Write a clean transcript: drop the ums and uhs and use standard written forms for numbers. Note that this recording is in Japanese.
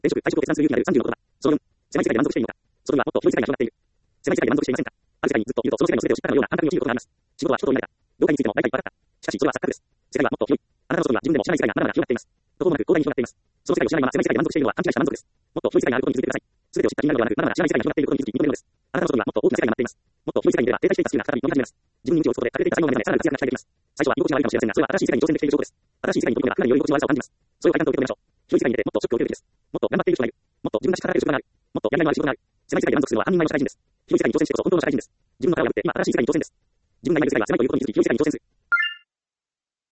前職、退職を決断する勇気のある30のことだ。その4、狭い世界で満足しているのか。その2はもっと広い世界が広がっている。狭い世界で満足していませんか。ある世界にずっといると、その世界の全てを知ったかのような感覚に陥ることがあります。仕事は人とになるか。業界についても大体いっぱいあった。しかし、それは錯覚です。世界はもっと広い。あなたの外には自分でも知らない世界がまだまだ広がっています。どこもなく広大に広がっています。その世界を知らないまま狭い世界で満足しているのは勘違いした満足です。もっと広い世界があることに気づいてください。すべてを知った君なのではなく、まだまだ知らない世界が広がっていることに気づき認めるのです。あなたの外にはもっと大きな世界が待っています。もっと広い世界にいれば停滞していたスキルが再び伸び始めます。自分に鞭を打つことで枯れていた才能の目覚めさらなる活躍が期待できます。最初は居心地が悪いかもしれませんが、それは新しい世界に挑戦できている証拠です。新しい世界に飛び込めばかなりより居心地の悪さを感じます。それを快感と受け止めましょう。広い世界に出てもっとショックを受けるべきです。もっと頑張っている人がいる。もっと自分らしく働ける仕事がある。もっとやりがいのある仕事がある。狭い世界で満足するのは半人前の社会人です。広い世界に挑戦してこそ本当の社会人です。自分の殻を破って今新しい世界に挑戦です。自分がいる世界は狭いということに気づき広い世界に挑戦する。